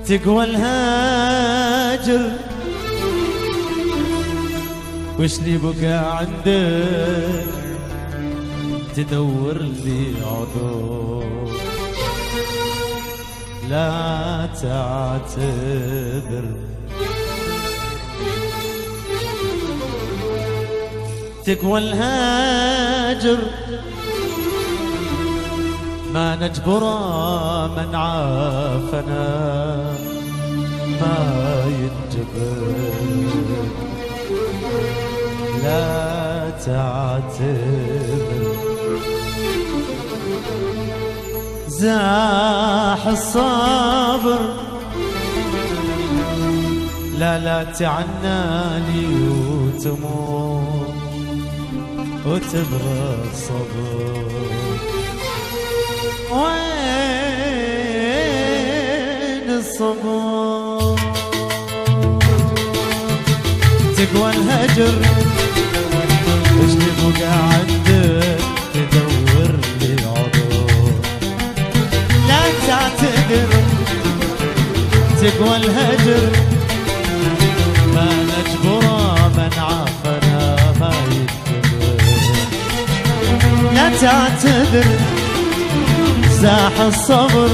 تقوى الهاجر وش لي بقى عندك تدور لي عذر لا تعتذر تقوى الهاجر ما نجبر من عافنا ما ينجبر لا تعتذر زاح الصبر لا تعناني وتموت وتبغى الصبر وين الصبر تقوى الهجر وش بقى عندك تدور لي عذر لا تعتذر تقوى الهجر ما نجبر من عافنا ما يتكبر لا تعتذر زاح الصبر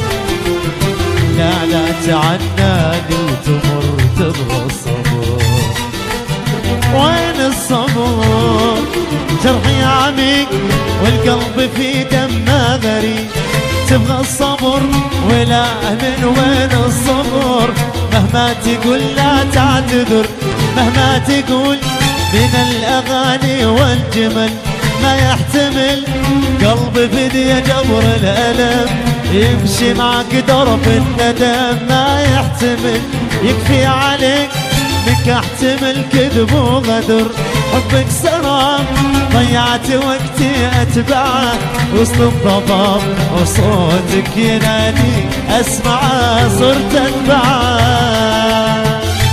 لا تعناني وتمر تبغى الصبر وين الصبر جرحي عميق والقلب في دمه غريب تبغى الصبر ولا من وين الصبر مهما تقول لا تعتذر مهما تقول من الأغاني والجمل ما يحتمل قلبي بدي جبر الألم يمشي معك درب الندم ما يحتمل يكفي عليك منك احتمل كذب وغدر حبك سراب ضيعت وقتي اتبعه وسط الضباب وصوتك ينادي اسمعه صرت اتبعه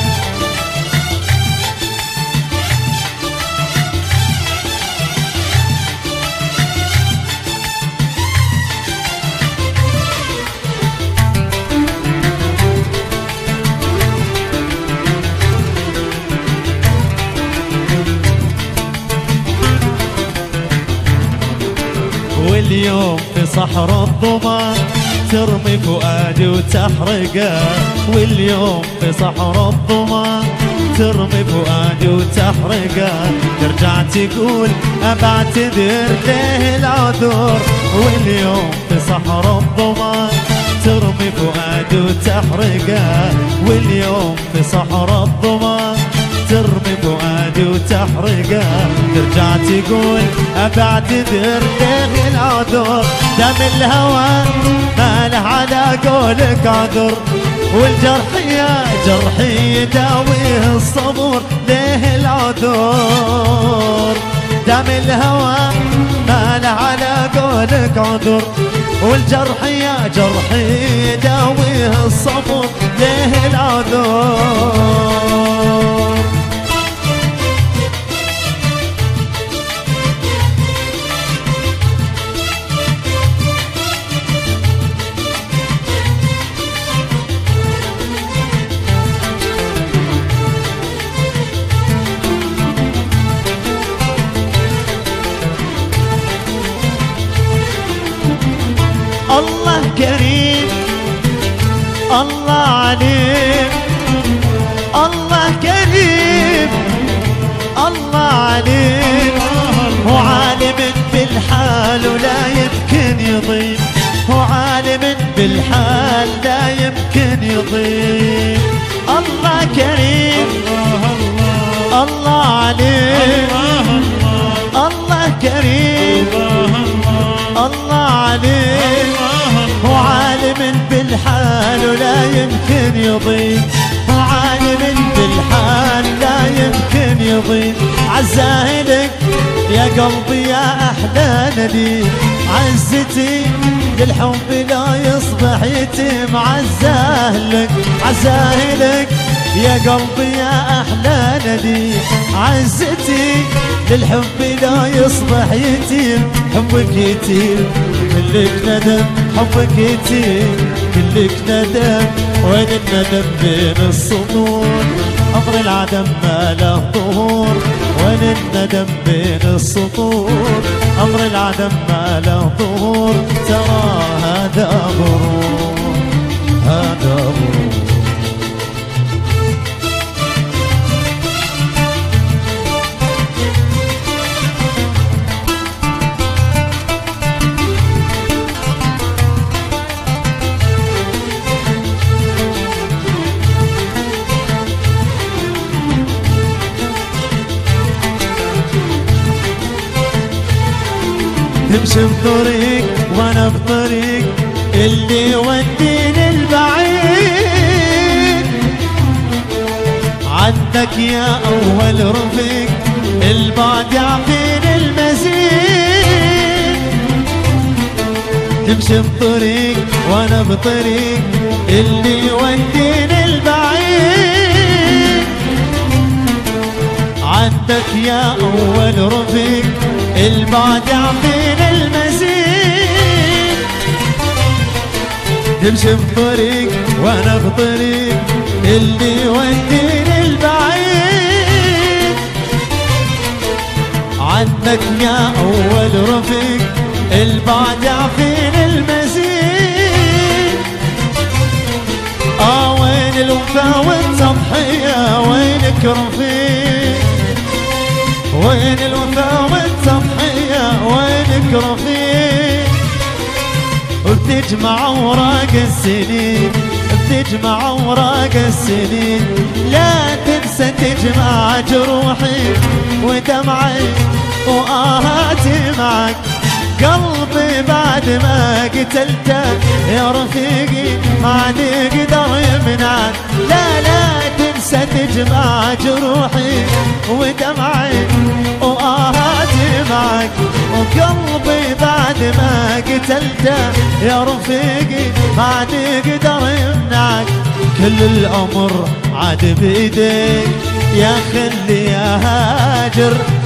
واليوم في صحراء الظما ترمي فؤادي وتحرقه واليوم في صحراء الظما ترمي فؤادي وتحرقه ترجع تقول أبعتذر ليه العذر واليوم في صحراء الظما ترمي فؤادي وتحرقه واليوم في صحراء الظما ترمي فؤادي وتحرقه ترجع تقول أبعتذر ليه العذر دم الهوى ما له على قولك عذر والجرح يا جرحي يداويه الصبر ليه العذر دم الهوى ما له على قولك عذر والجرح يا جرحي يداويه الصبر ليه العذر الله كريم الله عليم الله كريم الله عليم هو عالم بالحال ولا يمكن يضيع هو عالم بالحال لا يمكن يضيع الله كريم الله عليم الله كريم الله عليم هو عالم بالحال ولا يمكن يضيع هو عالم بالحال لا يمكن يضيع عزاهلك يا قلبي يا أحلى نديم عزتي للحب لا يصبح يتيم عزاهلك عزاهلك يا قلبي يا أحلى نديم عزتي للحب لا يصبح يتيم حبك يتيم كلك ندم حبك يتيم كلك ندم وين الندم بين السطور أمر العدم ما له ظهور وين الندم بين السطور أمر العدم ما له ظهور ترى هذا غرور هذا غرور تمشي بطريق وانا بطريق اللي يوديني البعيد عندك يا اول رفيق البعد يعطيني المزيد تمشي بطريق وانا بطريق اللي يوديني البعيد عندك يا اول رفيق البعد يعطيني المزيد تمشي بطريق وانا بطريق اللي يوديني البعيد عندك يا اول رفيق البعد يعطيني المزيد وين الوفا والتضحية وينك رفيق وين الوفا والتضحية وينك رفيق وبتجمع اوراق السنين بتجمع اوراق السنين لا تنسى تجمع جروحي ودمعي وآهاتي معك قلبي بعد ما قتلته يا رفيقي ما عاد يقدر يمنعك لا لا تنسى تجمع جروحي ودمعي وآهاتي معك وقلبي بعد ما قتلته يا رفيقي ما عاد يقدر يمنعك كل الأمر عاد بإيديك يا خلي يا هاجر